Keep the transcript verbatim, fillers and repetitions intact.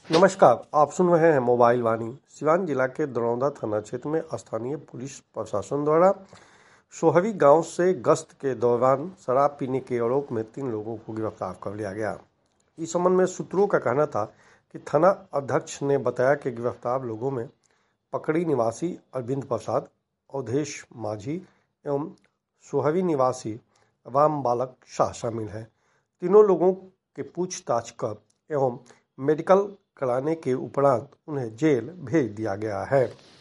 नमस्कार, आप सुन रहे हैं मोबाइल वाणी। सिवान जिला के दरौंदा थाना क्षेत्र में स्थानीय पुलिस प्रशासन द्वारा सोहरी गांव से गश्त के दौरान शराब पीने के आरोप में तीन लोगों को गिरफ्तार कर लिया गया। इस संबंध में सूत्रों का कहना था कि थाना अध्यक्ष ने बताया कि गिरफ्तार लोगों में पकड़ी निवासी अरविंद प्रसाद, अवधेश माझी एवं सोहरी निवासी राम बालक शाह शामिल हैं। तीनों लोगों के पूछताछ कर एवं मेडिकल कराने के उपरांत उन्हें जेल भेज दिया गया है।